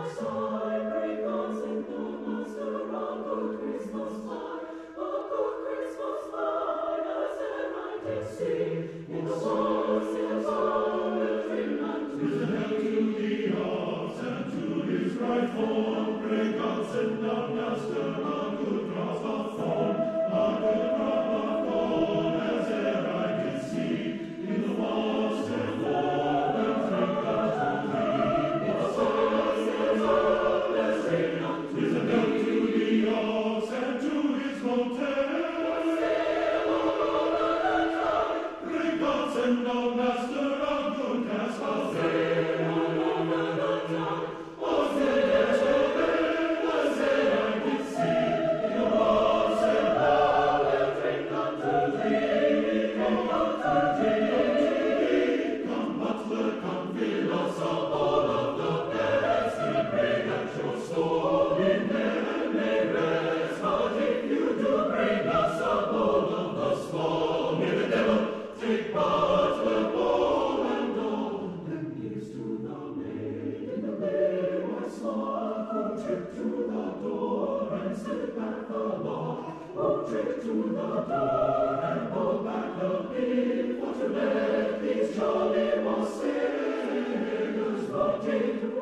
side, great gods and donuts, a good Christmas light, a good Christmas light, as e'er I did see, in the woods, in the solid dreamland, to the hell to the odds, and to his right form, great gods and donuts, a good cross of thorn, a good crop of corn, as e'er I did see, in the woods, and warm, and drink unto thee, in the woods, and warm, and drink unto thee, with a bell to the odds, and to his motel, great gods and no master of good cast off there, was there as I did see, in the walls and all, and drink unto thee, come butler, come fill us up all of the best, we pray that your soul in heaven may rest, but if you do bring us a bowl of the small, may the devil take part the bowl and all, and here's to the maid in the bay, my smart, who tripped to the door and slid back the lock, who tripped to the door and pulled back the pin, for to let these jolly Moss sailors floating